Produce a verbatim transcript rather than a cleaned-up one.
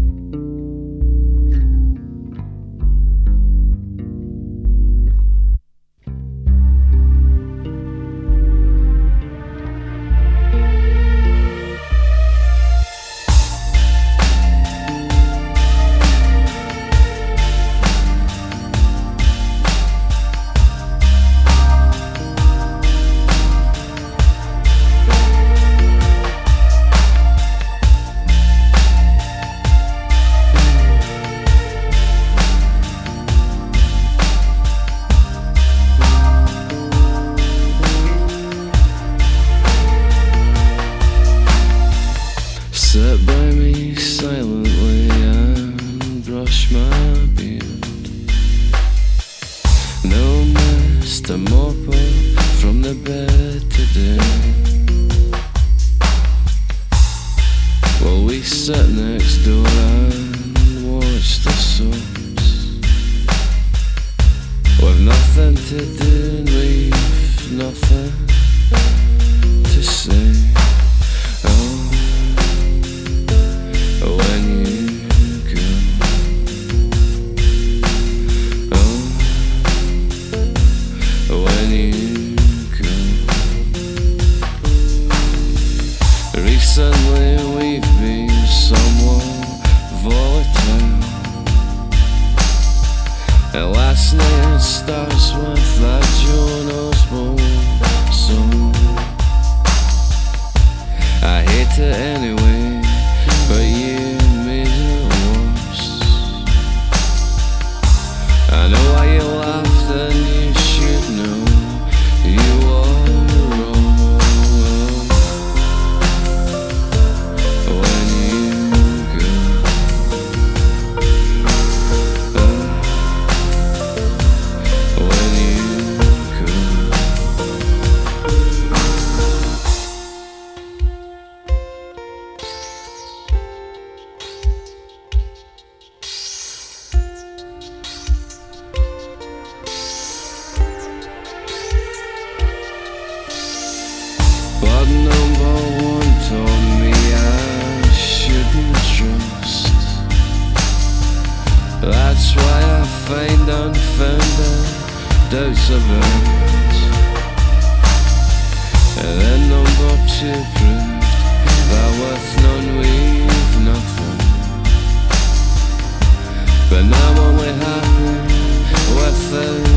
Sit by me silently and brush my beard. No mist to mop up from the bed today. While we sit next door and watch the soaps, with nothing to do and we've nothing to say. Oh, when you go, oh, when you go. Recently we've been somewhat volatile, and last night it starts with that Joan Osborne song. I hate it anyway, but you made it worse. I know why you laughed and you should know you are wrong. When you go, uh, when you go. But number one told me I shouldn't trust. That's why I find unfounded doubts about. And then number two proved that with none we've nothing. But now I'm only happy with it.